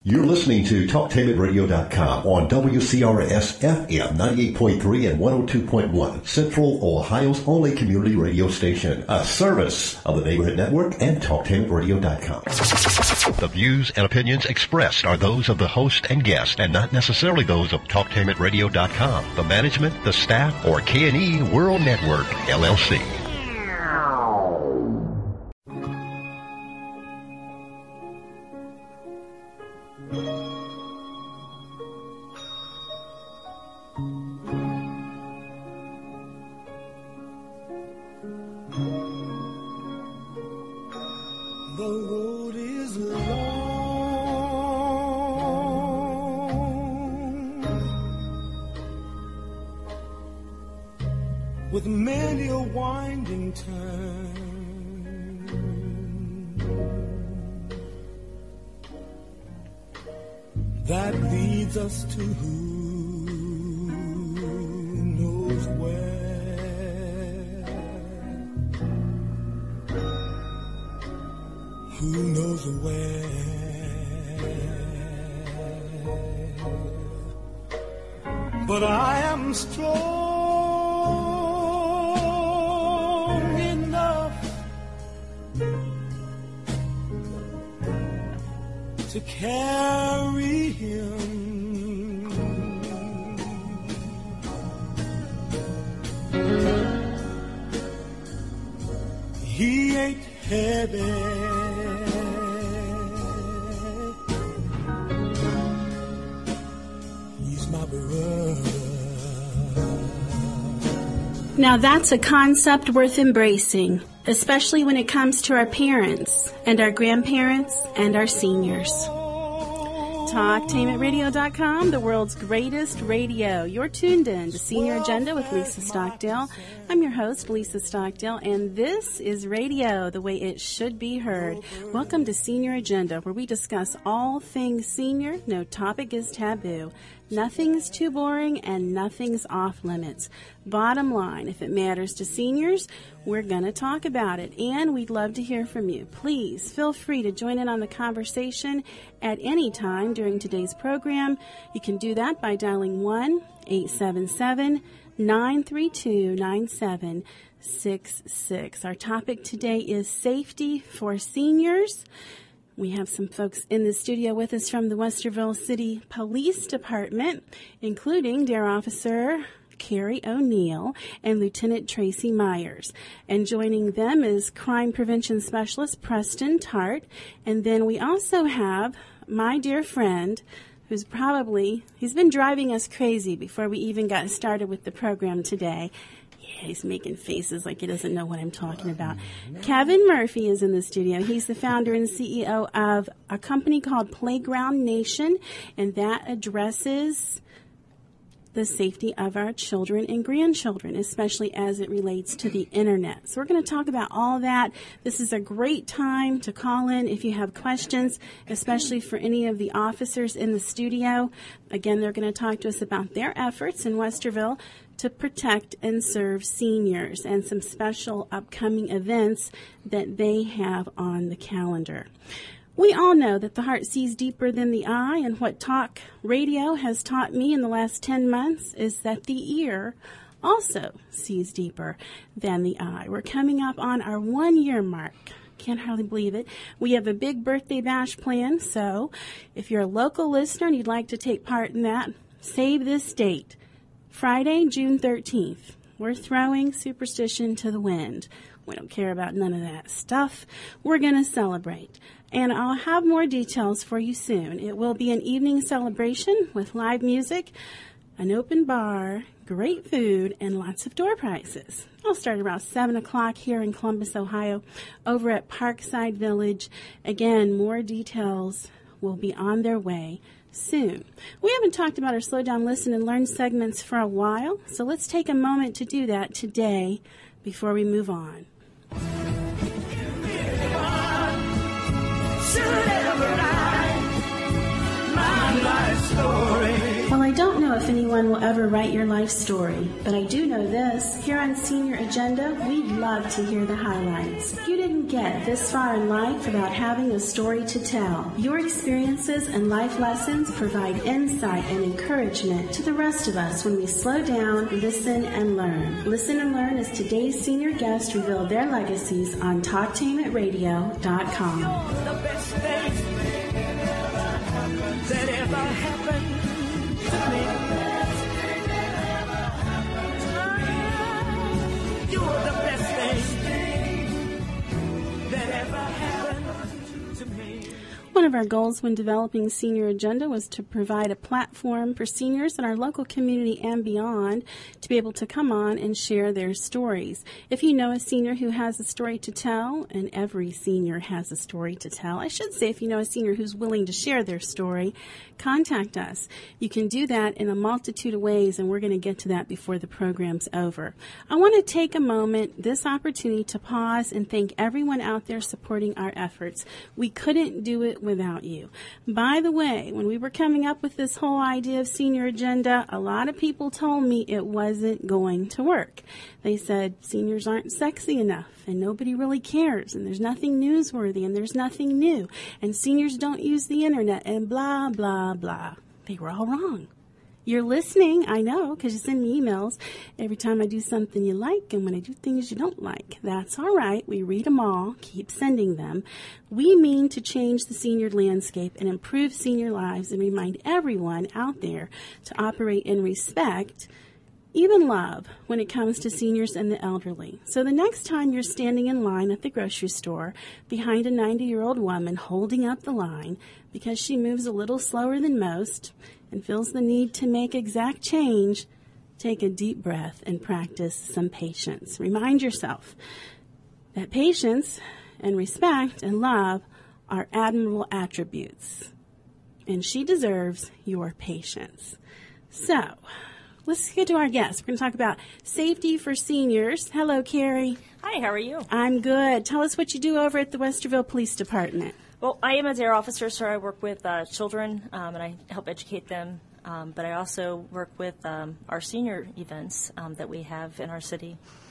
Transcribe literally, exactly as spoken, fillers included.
You're listening to Talktainment Radio dot com on W C R S F M ninety-eight point three and one oh two point one, Central Ohio's only community radio station, a service of the Neighborhood Network and Talktainment Radio dot com. The views and opinions expressed are those of the host and guest, and not necessarily those of Talktainment Radio dot com, the management, the staff, or K and E World Network, L L C. With many a winding turn, that leads us to who knows where, who knows where, but I am strong to carry him. He ain't heavy, he's my brother. Now that's a concept worth embracing, especially when it comes to our parents and our grandparents and our seniors. Talktainment Radio dot com, the world's greatest radio. You're tuned in to Senior Agenda with Lisa Stockdale. I'm your host, Lisa Stockdale, and this is radio the way it should be heard. Welcome to Senior Agenda, where we discuss all things senior. No topic is taboo. Nothing's too boring and nothing's off limits. Bottom line, if it matters to seniors, we're going to talk about it, and we'd love to hear from you. Please feel free to join in on the conversation at any time during today's program. You can do that by dialing one eight seven seven, nine three two, nine seven six six. Our topic today is safety for seniors. We have some folks in the studio with us from the Westerville City Police Department, including Dare Officer Carrie O'Neill and Lieutenant Tracy Myers. And joining them is Crime Prevention Specialist Preston Tart. And then we also have my dear friend, who's probably, he's been driving us crazy before we even got started with the program today. Yeah, he's making faces like he doesn't know what I'm talking about. Kevin Murphy is in the studio. He's the founder and C E O of a company called Playground Nation, and that addresses the safety of our children and grandchildren, especially as it relates to the internet. So we're going to talk about all that. This is a great time to call in if you have questions, especially for any of the officers in the studio. Again, they're going to talk to us about their efforts in Westerville to protect and serve seniors and some special upcoming events that they have on the calendar. We all know that the heart sees deeper than the eye, and what talk radio has taught me in the last ten months is that the ear also sees deeper than the eye. We're coming up on our one-year mark. Can't hardly believe it. We have a big birthday bash planned, so if you're a local listener and you'd like to take part in that, save this date. Friday, June thirteenth. We're throwing superstition to the wind. We don't care about none of that stuff. We're going to celebrate. And I'll have more details for you soon. It will be an evening celebration with live music, an open bar, great food, and lots of door prizes. I'll start around seven o'clock here in Columbus, Ohio, over at Parkside Village. Again, more details will be on their way soon. We haven't talked about our Slow Down, Listen, and Learn segments for a while, so let's take a moment to do that today before we move on. Well, I don't know know if anyone will ever write your life story, but I do know this. Here on Senior Agenda, we'd love to hear the highlights. You didn't get this far in life without having a story to tell. Your experiences and life lessons provide insight and encouragement to the rest of us when we slow down, listen, and learn. Listen and learn as today's senior guests reveal their legacies on talktainment radio dot com. You're the best thing that ever happened to me. You're the best thing that ever happened to me. One of our goals when developing Senior Agenda was to provide a platform for seniors in our local community and beyond to be able to come on and share their stories. If you know a senior who has a story to tell, and every senior has a story to tell, I should say if you know a senior who's willing to share their story, contact us. You can do that in a multitude of ways, and we're going to get to that before the program's over. I want to take a moment, this opportunity, to pause and thank everyone out there supporting our efforts. We couldn't do it without you. By the way, when we were coming up with this whole idea of Senior Agenda, a lot of people told me it wasn't going to work. They said seniors aren't sexy enough, and nobody really cares, and there's nothing newsworthy, and there's nothing new, and seniors don't use the internet, and blah, blah, blah. They were all wrong. You're listening, I know, because you send me emails every time I do something you like and when I do things you don't like. That's all right. We read them all. Keep sending them. We mean to change the senior landscape and improve senior lives and remind everyone out there to operate in respect, even love, when it comes to seniors and the elderly. So the next time you're standing in line at the grocery store behind a ninety-year-old woman holding up the line because she moves a little slower than most and feels the need to make exact change, take a deep breath and practice some patience. Remind yourself that patience and respect and love are admirable attributes, and she deserves your patience. So, let's get to our guest. We're going to talk about safety for seniors. Hello, Carrie. Hi, how are you? I'm good. Tell us what you do over at the Westerville Police Department. Well, I am a D A R E officer, so I work with uh, children, um, and I help educate them. Um, but I also work with um, our senior events um, that we have in our city.